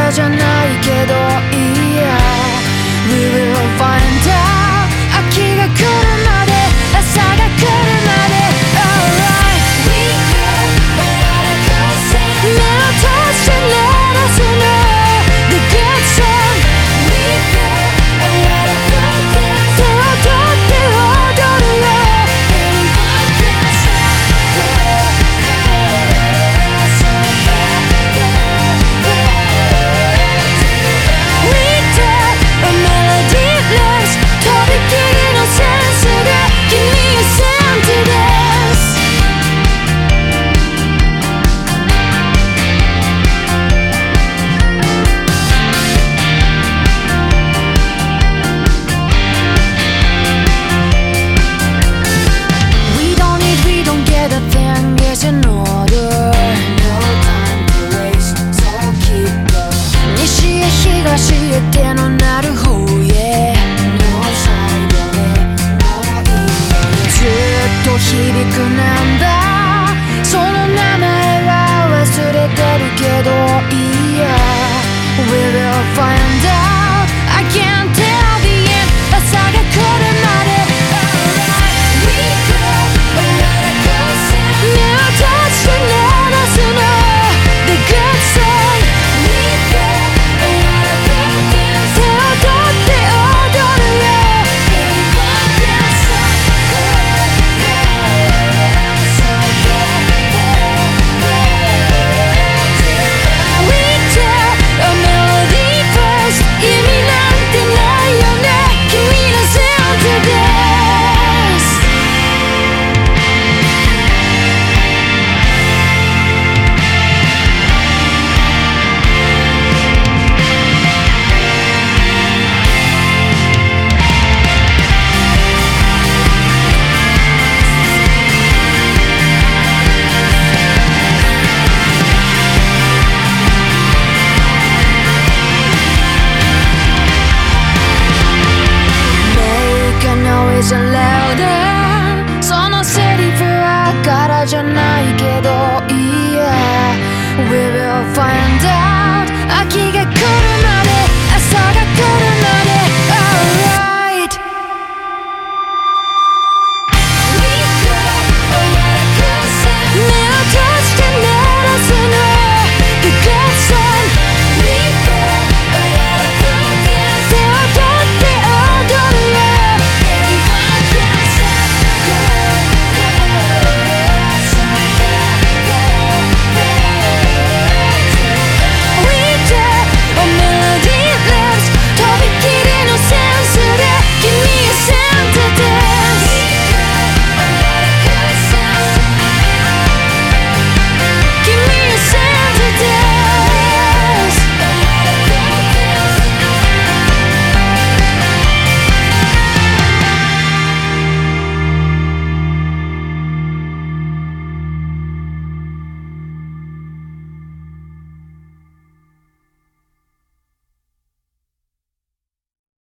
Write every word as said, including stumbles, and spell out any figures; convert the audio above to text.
からじゃないけどいいや We will find out 秋が来るまで朝が来るまで Alright We could what I could say 目を閉じて Let us know The good song We could what I could dance 手を取って踊るよ Feeling like this We did a melody list とびきりのセンスで君をsend to this We don't need, we don't get a thing is in order No time to waste, so keep going 西へ東へ手のなる方へ No sideへもういいよずっと響くなんだその名前は忘れてるけどいいや We will find out I can't tell the end 朝が来るまで Alright We could what I could say 目を閉じて Let us know The good song We could what I could dance 手を取って踊るよ Feeling like this We did a melody first 意味なんてないよね君のsound to this Make a noise louder そのセリフはからじゃないけどいいや We will find out